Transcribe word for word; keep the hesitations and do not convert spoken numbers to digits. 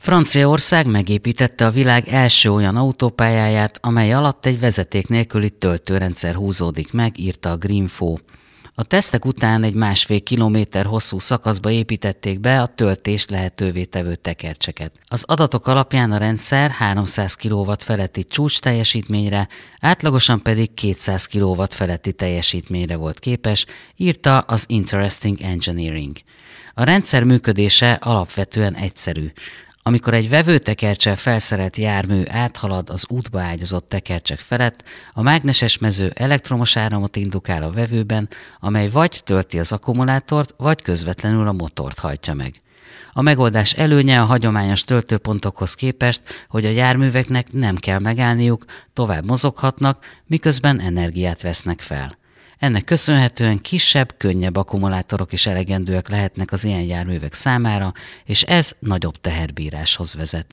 Franciaország megépítette a világ első olyan autópályáját, amely alatt egy vezeték nélküli töltőrendszer húzódik meg, írta a Greenfo. A tesztek után egy másfél kilométer hosszú szakaszba építették be a töltést lehetővé tevő tekercseket. Az adatok alapján a rendszer háromszáz kilowatt feletti csúcs teljesítményre, átlagosan pedig kétszáz kilowatt feletti teljesítményre volt képes, írta az Interesting Engineering. A rendszer működése alapvetően egyszerű. Amikor egy vevőtekerccsel felszerelt jármű áthalad az útba ágyazott tekercsek felett, a mágneses mező elektromos áramot indukál a vevőben, amely vagy tölti az akkumulátort, vagy közvetlenül a motort hajtja meg. A megoldás előnye a hagyományos töltőpontokhoz képest, hogy a járműveknek nem kell megállniuk, tovább mozoghatnak, miközben energiát vesznek fel. Ennek köszönhetően kisebb, könnyebb akkumulátorok is elegendőek lehetnek az ilyen járművek számára, és ez nagyobb teherbíráshoz vezet.